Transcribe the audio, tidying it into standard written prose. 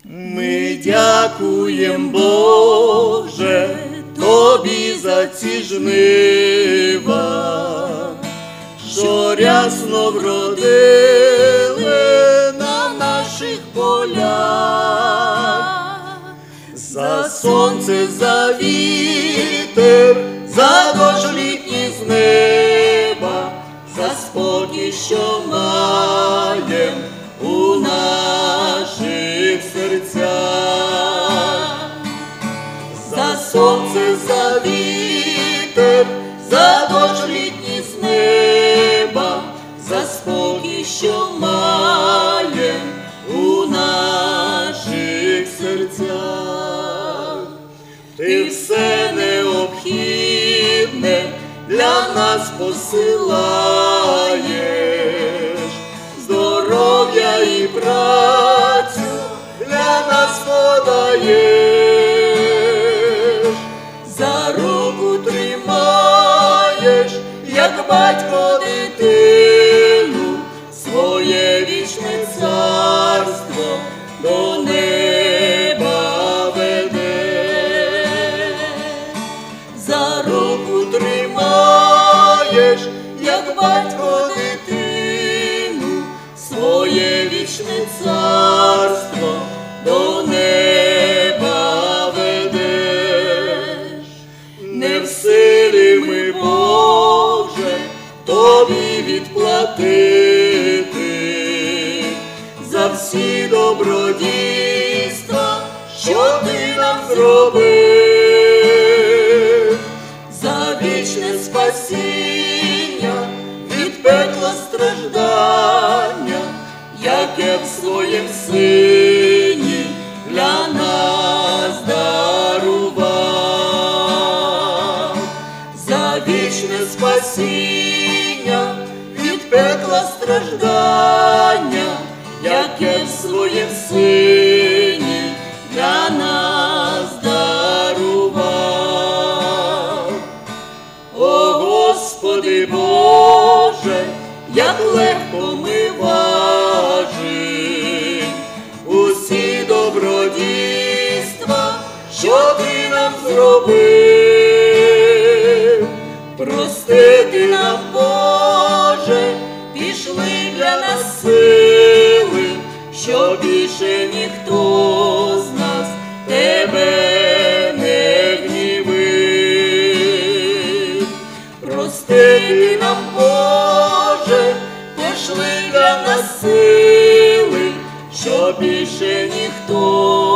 Ми дякуєм, Боже, Тобі за ці жнива, що рясно вродили на наших полях. За сонце, за вітер, за дощ літній з неба, за спокій, що маєм у наших серцях. За сонце, за вітер, за дощ літній з неба, за спокій, що маєм у наших серцях. Ти все необхідне для нас посилаєш, здоров'я і працю для нас подаєш, за руку тримаєш, як батько дитину, своє вічне царство до неба ведеш. За руку тримаєш, як батько дитину, своє вічне царство до неба ведеш. Не в силі ми, Боже, Тобі відплатити за всі добродійства, що Ти нам зробив, за вічне спасіння від пекла страждання, яке в своїм Сині для нас дарував. За вічне спасіння від пекла страждання, яке в своїм Сині для нас дарував. О Господи Боже, як легко ми важим усі добродійства, що Ти нам зробив. Простити нам, Боже, пішли для нас сили, що більше ніхто з нас Тебе не гнівив. Простити нам, Боже, пішли для нас сили, що більше ніхто